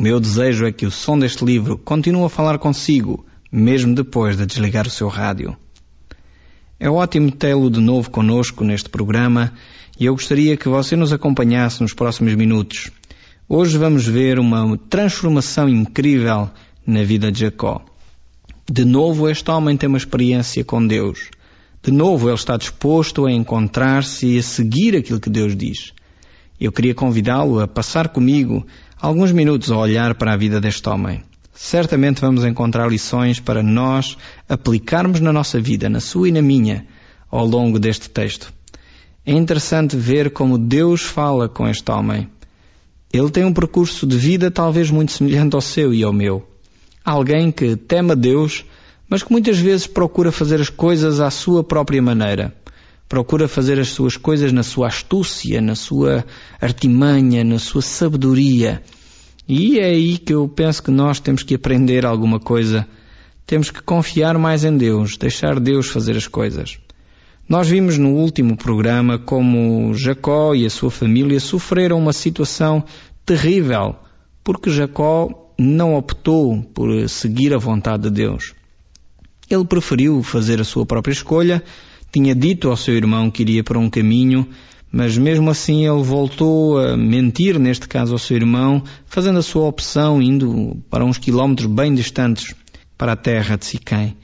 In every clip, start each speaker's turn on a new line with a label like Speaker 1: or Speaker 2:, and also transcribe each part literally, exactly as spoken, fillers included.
Speaker 1: meu desejo é que o som deste livro continue a falar consigo, mesmo depois de desligar o seu rádio. É ótimo tê-lo de novo conosco neste programa e eu gostaria que você nos acompanhasse nos próximos minutos. Hoje vamos ver uma transformação incrível na vida de Jacó. De novo este homem tem uma experiência com Deus. De novo ele está disposto a encontrar-se e a seguir aquilo que Deus diz. Eu queria convidá-lo a passar comigo alguns minutos a olhar para a vida deste homem. Certamente vamos encontrar lições para nós aplicarmos na nossa vida, na sua e na minha, ao longo deste texto. É interessante ver como Deus fala com este homem. Ele tem um percurso de vida talvez muito semelhante ao seu e ao meu. Alguém que teme a Deus, mas que muitas vezes procura fazer as coisas à sua própria maneira. Procura fazer as suas coisas na sua astúcia, na sua artimanha, na sua sabedoria. E é aí que eu penso que nós temos que aprender alguma coisa. Temos que confiar mais em Deus, deixar Deus fazer as coisas. Nós vimos no último programa como Jacó e a sua família sofreram uma situação terrível, porque Jacó não optou por seguir a vontade de Deus. Ele preferiu fazer a sua própria escolha, tinha dito ao seu irmão que iria para um caminho, mas mesmo assim ele voltou a mentir, neste caso ao seu irmão, fazendo a sua opção, indo para uns quilómetros bem distantes para a terra de Siquém.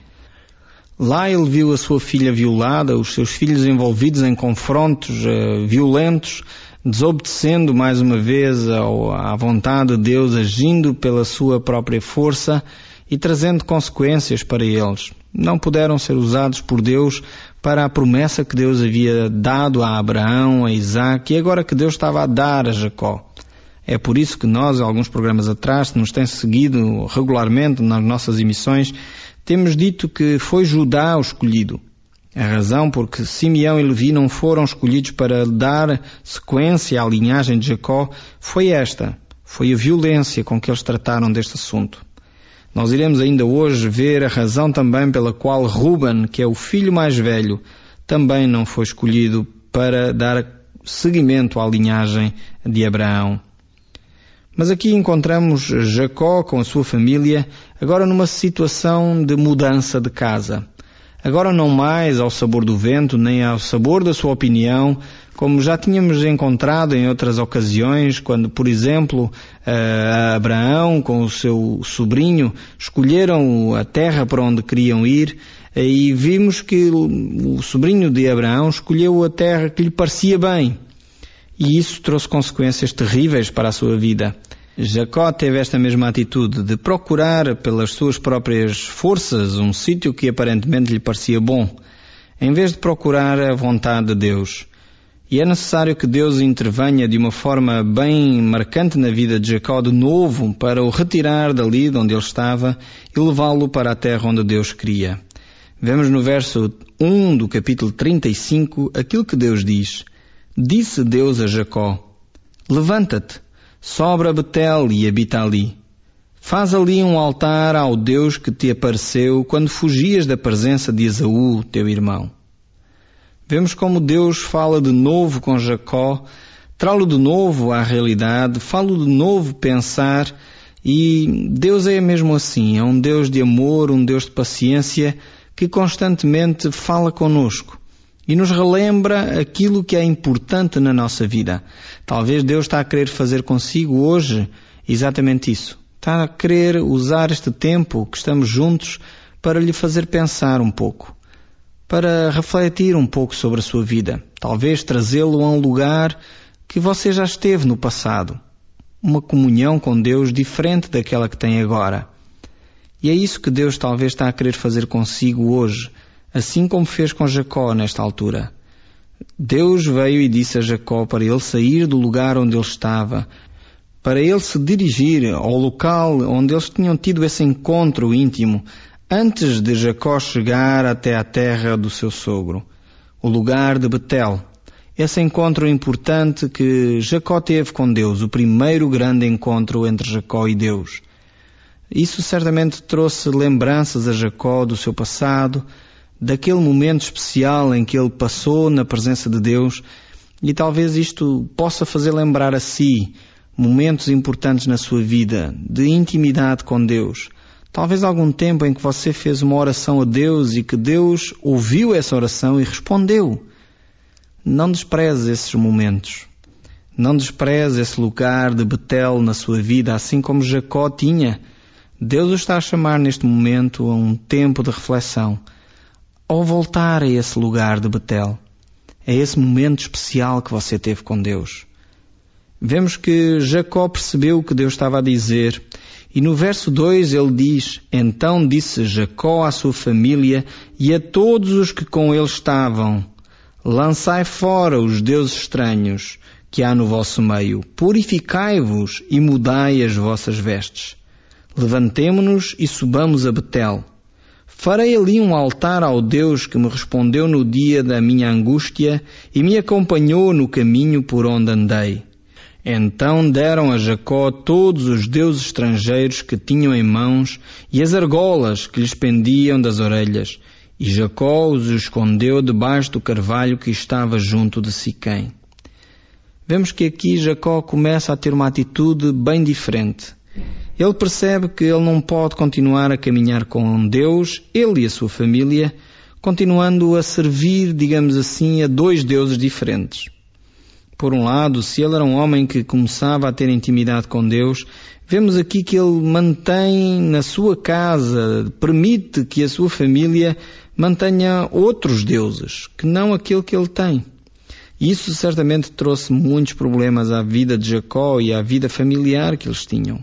Speaker 1: Lá ele viu a sua filha violada, os seus filhos envolvidos em confrontos uh, violentos, desobedecendo mais uma vez ao, à vontade de Deus, agindo pela sua própria força e trazendo consequências para eles. Não puderam ser usados por Deus para a promessa que Deus havia dado a Abraão, a Isaac, e agora que Deus estava a dar a Jacó. É por isso que nós, alguns programas atrás, que nos têm seguido regularmente nas nossas emissões, temos dito que foi Judá o escolhido. A razão porque Simeão e Levi não foram escolhidos para dar sequência à linhagem de Jacó foi esta, foi a violência com que eles trataram deste assunto. Nós iremos ainda hoje ver a razão também pela qual Ruben, que é o filho mais velho, também não foi escolhido para dar seguimento à linhagem de Abraão. Mas aqui encontramos Jacó com a sua família, agora numa situação de mudança de casa. Agora não mais ao sabor do vento, nem ao sabor da sua opinião, como já tínhamos encontrado em outras ocasiões, quando, por exemplo, Abraão com o seu sobrinho escolheram a terra para onde queriam ir, e vimos que o sobrinho de Abraão escolheu a terra que lhe parecia bem. E isso trouxe consequências terríveis para a sua vida. Jacó teve esta mesma atitude de procurar pelas suas próprias forças um sítio que aparentemente lhe parecia bom, em vez de procurar a vontade de Deus. E é necessário que Deus intervenha de uma forma bem marcante na vida de Jacó de novo para o retirar dali de onde ele estava e levá-lo para a terra onde Deus queria. Vemos no verso um do capítulo trinta e cinco aquilo que Deus diz. Disse Deus a Jacó, levanta-te, sobe a Betel e habita ali. Faz ali um altar ao Deus que te apareceu quando fugias da presença de Esaú, teu irmão. Vemos como Deus fala de novo com Jacó, traz-lo de novo à realidade, fala-o de novo pensar, e Deus é mesmo assim, é um Deus de amor, um Deus de paciência, que constantemente fala conosco. E nos relembra aquilo que é importante na nossa vida. Talvez Deus está a querer fazer consigo hoje exatamente isso. Está a querer usar este tempo que estamos juntos para lhe fazer pensar um pouco. Para refletir um pouco sobre a sua vida. Talvez trazê-lo a um lugar que você já esteve no passado. Uma comunhão com Deus diferente daquela que tem agora. E é isso que Deus talvez está a querer fazer consigo hoje. Assim como fez com Jacó nesta altura. Deus veio e disse a Jacó para ele sair do lugar onde ele estava, para ele se dirigir ao local onde eles tinham tido esse encontro íntimo, antes de Jacó chegar até a terra do seu sogro, o lugar de Betel. Esse encontro importante que Jacó teve com Deus, o primeiro grande encontro entre Jacó e Deus. Isso certamente trouxe lembranças a Jacó do seu passado, daquele momento especial em que ele passou na presença de Deus, e talvez isto possa fazer lembrar a si momentos importantes na sua vida, de intimidade com Deus. Talvez algum tempo em que você fez uma oração a Deus e que Deus ouviu essa oração e respondeu. Não despreze esses momentos. Não despreze esse lugar de Betel na sua vida, assim como Jacó tinha. Deus o está a chamar neste momento a um tempo de reflexão. Ao voltar a esse lugar de Betel, é esse momento especial que você teve com Deus. Vemos que Jacó percebeu o que Deus estava a dizer. E no verso dois ele diz: Então disse Jacó à sua família e a todos os que com ele estavam: Lançai fora os deuses estranhos que há no vosso meio. Purificai-vos e mudai as vossas vestes. Levantemo-nos e subamos a Betel. Farei ali um altar ao Deus que me respondeu no dia da minha angústia e me acompanhou no caminho por onde andei. Então deram a Jacó todos os deuses estrangeiros que tinham em mãos e as argolas que lhes pendiam das orelhas, e Jacó os escondeu debaixo do carvalho que estava junto de Siquém. Vemos que aqui Jacó começa a ter uma atitude bem diferente. Ele percebe que ele não pode continuar a caminhar com Deus, ele e a sua família, continuando a servir, digamos assim, a dois deuses diferentes. Por um lado, se ele era um homem que começava a ter intimidade com Deus, vemos aqui que ele mantém na sua casa, permite que a sua família mantenha outros deuses, que não aquele que ele tem. E isso certamente trouxe muitos problemas à vida de Jacó e à vida familiar que eles tinham.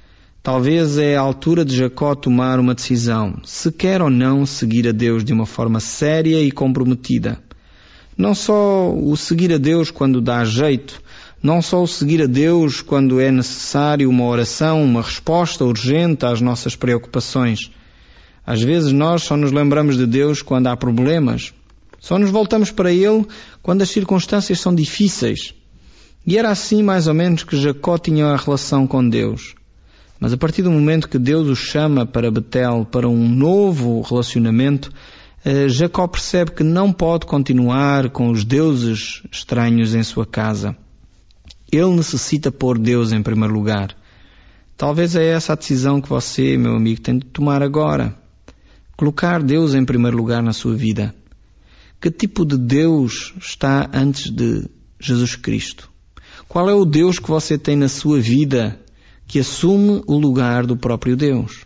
Speaker 1: Talvez é a altura de Jacó tomar uma decisão, se quer ou não seguir a Deus de uma forma séria e comprometida. Não só o seguir a Deus quando dá jeito, não só o seguir a Deus quando é necessário uma oração, uma resposta urgente às nossas preocupações. Às vezes nós só nos lembramos de Deus quando há problemas. Só nos voltamos para Ele quando as circunstâncias são difíceis. E era assim mais ou menos que Jacó tinha a relação com Deus. Mas a partir do momento que Deus o chama para Betel, para um novo relacionamento, Jacó percebe que não pode continuar com os deuses estranhos em sua casa. Ele necessita pôr Deus em primeiro lugar. Talvez é essa a decisão que você, meu amigo, tem de tomar agora. Colocar Deus em primeiro lugar na sua vida. Que tipo de Deus está antes de Jesus Cristo? Qual é o Deus que você tem na sua vida que assume o lugar do próprio Deus?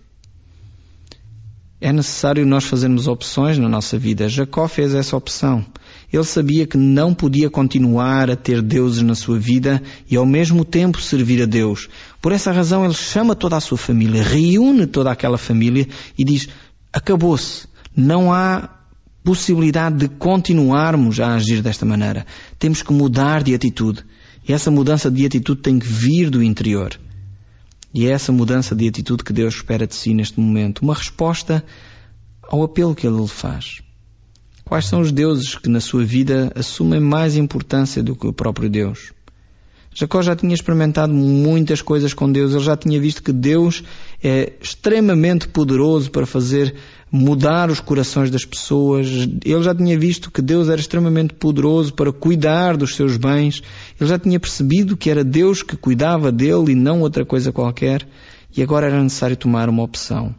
Speaker 1: É necessário nós fazermos opções na nossa vida. Jacó fez essa opção. Ele sabia que não podia continuar a ter deuses na sua vida e ao mesmo tempo servir a Deus. Por essa razão ele chama toda a sua família, reúne toda aquela família e diz: acabou-se. Não há possibilidade de continuarmos a agir desta maneira. Temos que mudar de atitude. E essa mudança de atitude tem que vir do interior. E é essa mudança de atitude que Deus espera de si neste momento. Uma resposta ao apelo que Ele lhe faz. Quais são os deuses que na sua vida assumem mais importância do que o próprio Deus? Jacó já tinha experimentado muitas coisas com Deus. Ele já tinha visto que Deus é extremamente poderoso para fazer mudar os corações das pessoas. Ele já tinha visto que Deus era extremamente poderoso para cuidar dos seus bens. Ele já tinha percebido que era Deus que cuidava dele e não outra coisa qualquer. E agora era necessário tomar uma opção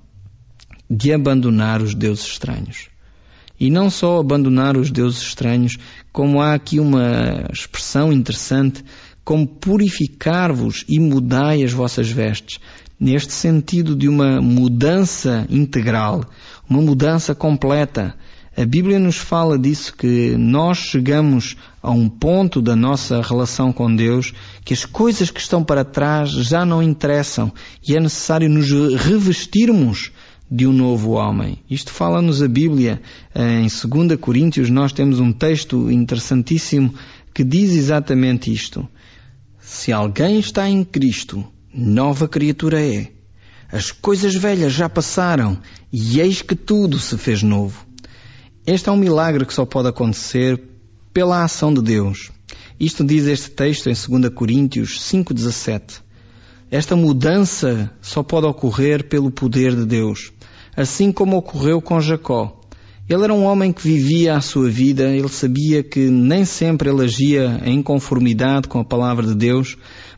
Speaker 1: de abandonar os deuses estranhos. E não só abandonar os deuses estranhos, como há aqui uma expressão interessante, como purificar-vos e mudai as vossas vestes, neste sentido de uma mudança integral, uma mudança completa. A Bíblia nos fala disso, que nós chegamos a um ponto da nossa relação com Deus que as coisas que estão para trás já não interessam e é necessário nos revestirmos de um novo homem. Isto fala-nos a Bíblia. Em segunda Coríntios nós temos um texto interessantíssimo que diz exatamente isto. Se alguém está em Cristo, nova criatura é. As coisas velhas já passaram e eis que tudo se fez novo. Este é um milagre que só pode acontecer pela ação de Deus. Isto diz este texto em segunda Coríntios cinco, dezassete. Esta mudança só pode ocorrer pelo poder de Deus, assim como ocorreu com Jacó. Ele era um homem que vivia a sua vida, ele sabia que nem sempre ele agia em conformidade com a palavra de Deus,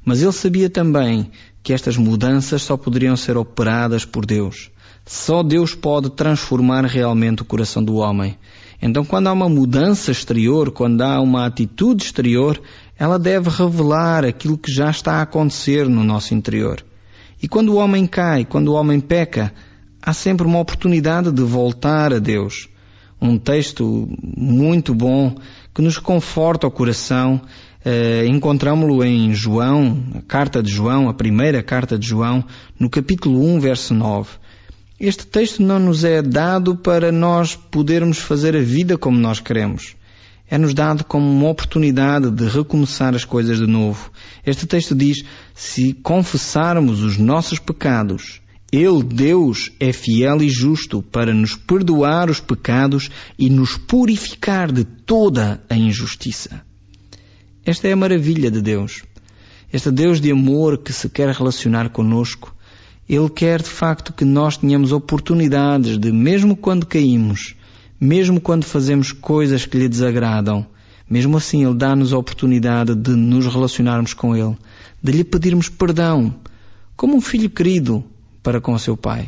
Speaker 1: Mas ele sabia também que estas mudanças só poderiam ser operadas por Deus. Só Deus pode transformar realmente o coração do homem. Então, quando há uma mudança exterior, quando há uma atitude exterior, ela deve revelar aquilo que já está a acontecer no nosso interior. E quando o homem cai, quando o homem peca, há sempre uma oportunidade de voltar a Deus. Um texto muito bom que nos conforta o coração. Uh, encontramos-lo em João, a carta de João, a primeira carta de João, no capítulo um, verso nove. Este texto não nos é dado para nós podermos fazer a vida como nós queremos. É-nos dado como uma oportunidade de recomeçar as coisas de novo. Este texto diz, se confessarmos os nossos pecados, Ele, Deus, é fiel e justo para nos perdoar os pecados e nos purificar de toda a injustiça. Esta é a maravilha de Deus. Este Deus de amor que se quer relacionar conosco. Ele quer de facto que nós tenhamos oportunidades de, mesmo quando caímos, mesmo quando fazemos coisas que lhe desagradam, mesmo assim Ele dá-nos a oportunidade de nos relacionarmos com Ele, de lhe pedirmos perdão, como um filho querido para com o seu pai.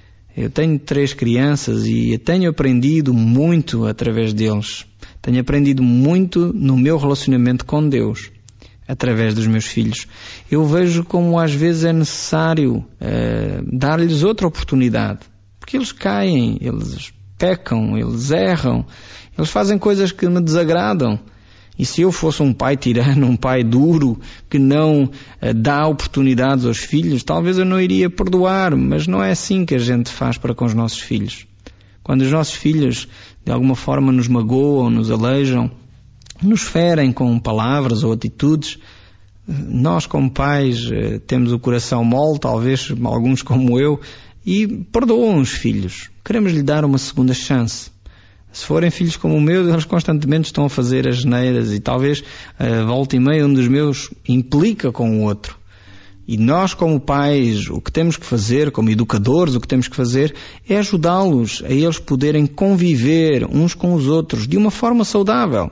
Speaker 1: Eu tenho três crianças e tenho aprendido muito através deles. Tenho aprendido muito no meu relacionamento com Deus, através dos meus filhos. Eu vejo como às vezes é necessário uh, dar-lhes outra oportunidade. Porque eles caem, eles pecam, eles erram, eles fazem coisas que me desagradam. E se eu fosse um pai tirano, um pai duro, que não uh, dá oportunidades aos filhos, talvez eu não iria perdoar, mas não é assim que a gente faz para com os nossos filhos. Quando os nossos filhos de alguma forma nos magoam, nos aleijam, nos ferem com palavras ou atitudes, nós como pais temos o coração mole, talvez alguns como eu, e perdoam os filhos. Queremos lhe dar uma segunda chance. Se forem filhos como o meu, eles constantemente estão a fazer as asneiras e talvez a volta e meia um dos meus implica com o outro. E nós como pais, o que temos que fazer, como educadores, o que temos que fazer é ajudá-los a eles poderem conviver uns com os outros de uma forma saudável.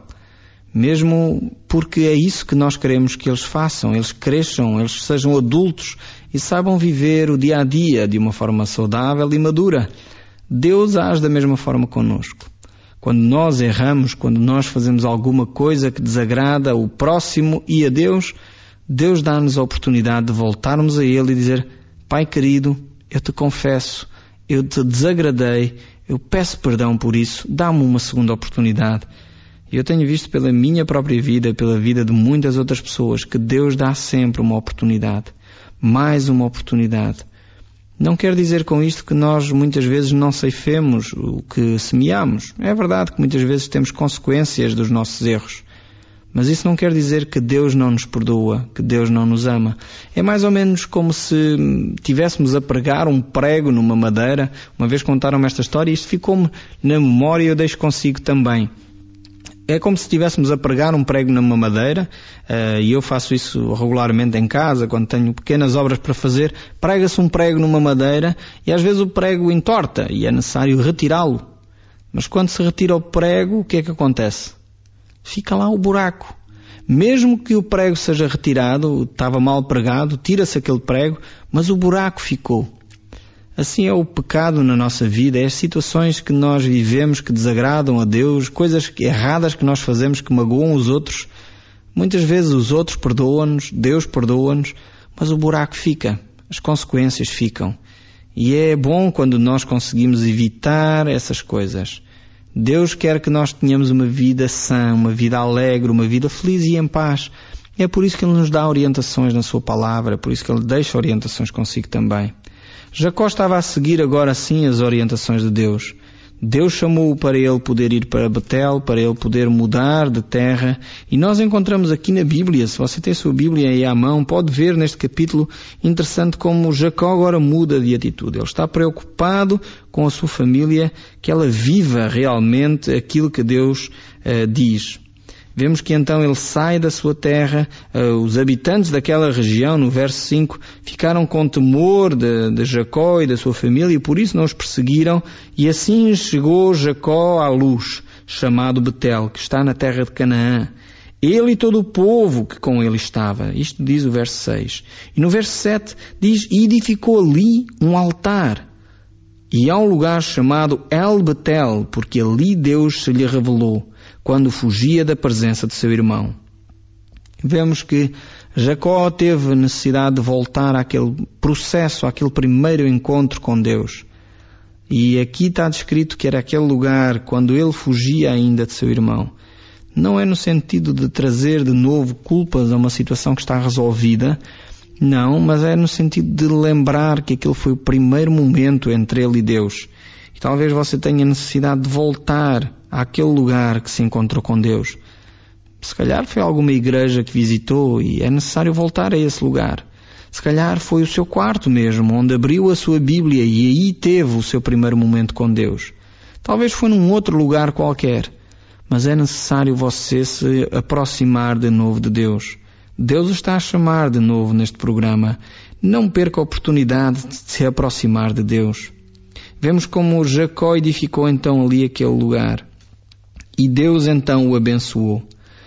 Speaker 1: Mesmo porque é isso que nós queremos que eles façam, eles cresçam, eles sejam adultos e saibam viver o dia a dia de uma forma saudável e madura. Deus age da mesma forma connosco. Quando nós erramos, quando nós fazemos alguma coisa que desagrada o próximo e a Deus, Deus dá-nos a oportunidade de voltarmos a Ele e dizer, Pai querido, eu te confesso, eu te desagradei, eu peço perdão por isso, dá-me uma segunda oportunidade. E eu tenho visto pela minha própria vida, pela vida de muitas outras pessoas, que Deus dá sempre uma oportunidade, mais uma oportunidade. Não quer dizer com isto que nós muitas vezes não ceifemos o que semeamos. É verdade que muitas vezes temos consequências dos nossos erros. Mas isso não quer dizer que Deus não nos perdoa, que Deus não nos ama. É mais ou menos como se tivéssemos a pregar um prego numa madeira. Uma vez contaram-me esta história e isto ficou-me na memória e eu deixo consigo também. É como se estivéssemos a pregar um prego numa madeira, uh, e eu faço isso regularmente em casa, quando tenho pequenas obras para fazer, prega-se um prego numa madeira e às vezes o prego entorta e é necessário retirá-lo. Mas quando se retira o prego, o que é que acontece? Fica lá o buraco. Mesmo que o prego seja retirado, estava mal pregado, tira-se aquele prego, mas o buraco ficou. Assim é o pecado na nossa vida, é as situações que nós vivemos que desagradam a Deus, coisas erradas que nós fazemos que magoam os outros. Muitas vezes os outros perdoam-nos, Deus perdoa-nos, mas o buraco fica, as consequências ficam. E é bom quando nós conseguimos evitar essas coisas. Deus quer que nós tenhamos uma vida sã, uma vida alegre, uma vida feliz e em paz. É por isso que Ele nos dá orientações na Sua palavra, é por isso que Ele deixa orientações consigo também. Jacó estava a seguir agora sim as orientações de Deus. Deus chamou-o para ele poder ir para Betel, para ele poder mudar de terra. E nós encontramos aqui na Bíblia, se você tem a sua Bíblia aí à mão, pode ver neste capítulo interessante como Jacó agora muda de atitude. Ele está preocupado com a sua família, que ela viva realmente aquilo que Deus uh, diz. Vemos que então ele sai da sua terra, uh, os habitantes daquela região, no verso cinco, ficaram com temor de, de Jacó e da sua família e por isso não os perseguiram, e assim chegou Jacó à luz, chamado Betel, que está na terra de Canaã. ele e todo o povo que com ele estava. Isto diz o verso seis. E no verso sete diz, e edificou ali um altar. E há um lugar chamado El Betel, porque ali Deus se lhe revelou, quando fugia da presença de seu irmão. Vemos que Jacó teve necessidade de voltar àquele processo, àquele primeiro encontro com Deus. E aqui está descrito que era aquele lugar quando ele fugia ainda de seu irmão. Não é no sentido de trazer de novo culpas a uma situação que está resolvida, não, mas é no sentido de lembrar que aquele foi o primeiro momento entre ele e Deus. E talvez você tenha necessidade de voltar àquele lugar que se encontrou com Deus. Se calhar foi alguma igreja que visitou e é necessário voltar a esse lugar. Se calhar foi o seu quarto mesmo, onde abriu a sua Bíblia e aí teve o seu primeiro momento com Deus. Talvez foi num outro lugar qualquer, mas é necessário você se aproximar de novo de Deus. Deus está a chamar de novo neste programa. Não perca a oportunidade de se aproximar de Deus. Vemos como Jacó edificou então ali aquele lugar. E Deus então o abençoou.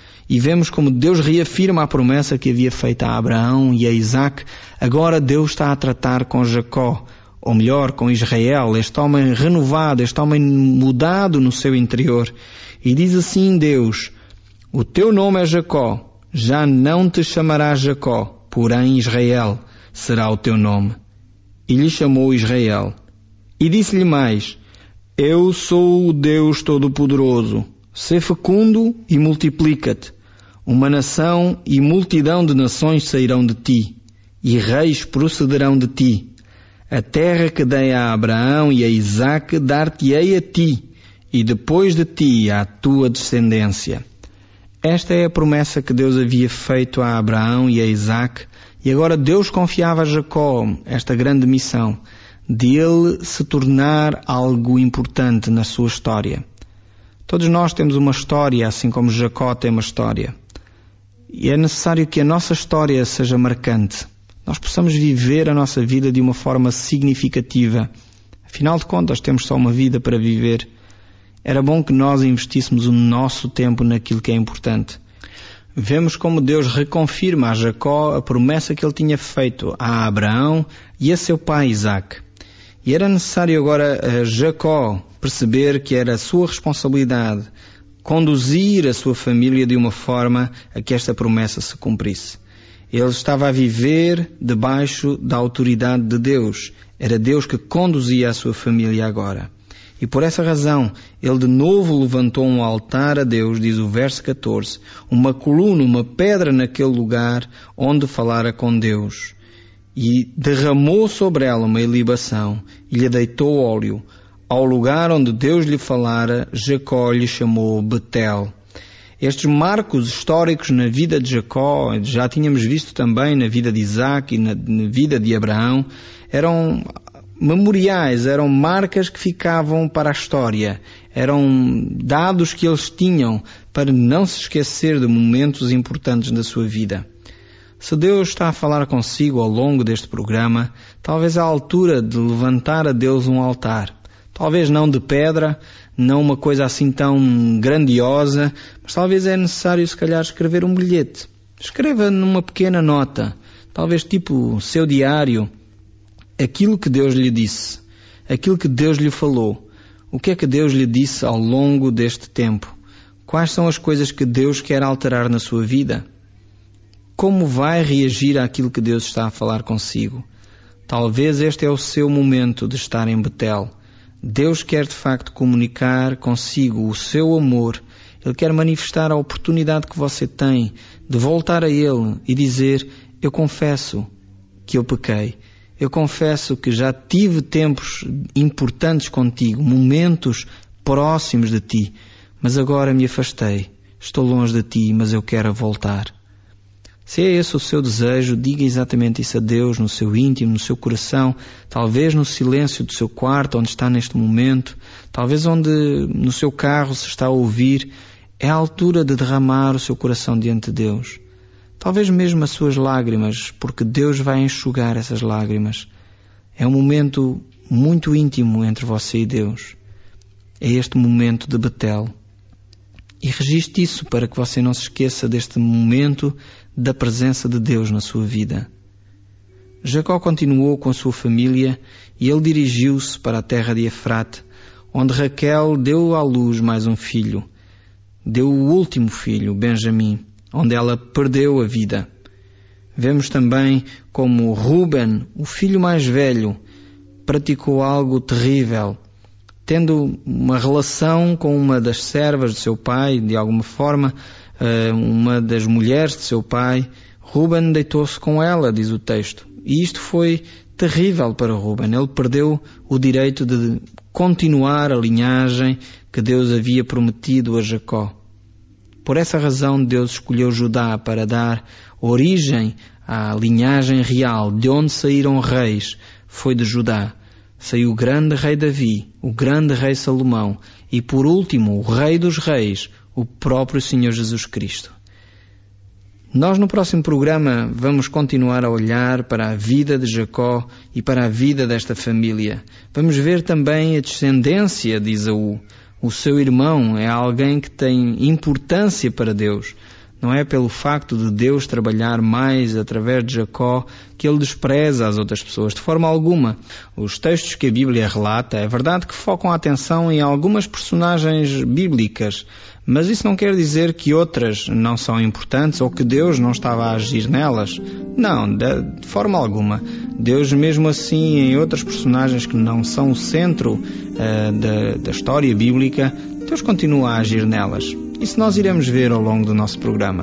Speaker 1: E vemos como Deus reafirma a promessa que havia feito a Abraão e a Isaac. Agora Deus está a tratar com Jacó, ou melhor, com Israel, este homem renovado, este homem mudado no seu interior. E diz assim Deus, o teu nome é Jacó, já não te chamarás Jacó, porém Israel será o teu nome. E lhe chamou Israel. E disse-lhe mais, eu sou o Deus Todo-Poderoso, sê fecundo e multiplica-te. Uma nação e multidão de nações sairão de ti, e reis procederão de ti. A terra que dei a Abraão e a Isaque dar-te-ei a ti, e depois de ti à tua descendência. Esta é a promessa que Deus havia feito a Abraão e a Isaque, e agora Deus confiava a Jacó esta grande missão, de ele se tornar algo importante na sua história. Todos nós temos uma história, assim como Jacó tem uma história. E é necessário que a nossa história seja marcante. Nós possamos viver a nossa vida de uma forma significativa. Afinal de contas, temos só uma vida para viver. Era bom que nós investíssemos o nosso tempo naquilo que é importante. Vemos como Deus reconfirma a Jacó a promessa que ele tinha feito a Abraão e a seu pai Isaque. E era necessário agora a Jacó perceber que era a sua responsabilidade conduzir a sua família de uma forma a que esta promessa se cumprisse. Ele estava a viver debaixo da autoridade de Deus. Era Deus que conduzia a sua família agora. E por essa razão, ele de novo levantou um altar a Deus, diz o verso catorze, uma coluna, uma pedra naquele lugar onde falara com Deus. E derramou sobre ela uma libação e lhe deitou óleo. Ao lugar onde Deus lhe falara, Jacó lhe chamou Betel. Estes marcos históricos na vida de Jacó, já tínhamos visto também na vida de Isaac e na, na vida de Abraão, eram memoriais, eram marcas que ficavam para a história, eram dados que eles tinham para não se esquecer de momentos importantes da sua vida. Se Deus está a falar consigo ao longo deste programa, talvez é a altura de levantar a Deus um altar. Talvez não de pedra, não uma coisa assim tão grandiosa, mas talvez é necessário se calhar escrever um bilhete. Escreva numa pequena nota, talvez tipo seu diário, aquilo que Deus lhe disse, aquilo que Deus lhe falou. O que é que Deus lhe disse ao longo deste tempo? Quais são as coisas que Deus quer alterar na sua vida? Como vai reagir àquilo que Deus está a falar consigo? Talvez este é o seu momento de estar em Betel. Deus quer de facto comunicar consigo o seu amor. Ele quer manifestar a oportunidade que você tem de voltar a Ele e dizer, eu confesso que eu pequei. Eu confesso que já tive tempos importantes contigo, momentos próximos de ti, mas agora me afastei. Estou longe de ti, mas eu quero voltar. Se é esse o seu desejo, diga exatamente isso a Deus no seu íntimo, no seu coração, talvez no silêncio do seu quarto, onde está neste momento, talvez onde no seu carro se está a ouvir. É a altura de derramar o seu coração diante de Deus. Talvez mesmo as suas lágrimas, porque Deus vai enxugar essas lágrimas. É um momento muito íntimo entre você e Deus. É este momento de Betel. E registre isso para que você não se esqueça deste momento da presença de Deus na sua vida. Jacó continuou com a sua família e ele dirigiu-se para a terra de Efrate, onde Raquel deu à luz mais um filho. Deu o último filho, Benjamim, onde ela perdeu a vida. Vemos também como Ruben, o filho mais velho, praticou algo terrível. Tendo uma relação com uma das servas de seu pai, de alguma forma, uma das mulheres de seu pai, Ruben deitou-se com ela, diz o texto. E isto foi terrível para Ruben. Ele perdeu o direito de continuar a linhagem que Deus havia prometido a Jacó. Por essa razão, Deus escolheu Judá para dar origem à linhagem real, de onde saíram reis, foi de Judá. Saiu o grande rei Davi, o grande rei Salomão e, por último, o rei dos reis, o próprio Senhor Jesus Cristo. Nós no próximo programa vamos continuar a olhar para a vida de Jacó e para a vida desta família. Vamos ver também a descendência de Esaú. O seu irmão é alguém que tem importância para Deus. Não é pelo facto de Deus trabalhar mais através de Jacó que ele despreza as outras pessoas, de forma alguma. Os textos que a Bíblia relata, é verdade que focam a atenção em algumas personagens bíblicas, mas isso não quer dizer que outras não são importantes ou que Deus não estava a agir nelas. Não, de forma alguma. Deus, mesmo assim, em outras personagens que não são o centro uh, da, da história bíblica, Deus continua a agir nelas. Isso nós iremos ver ao longo do nosso programa.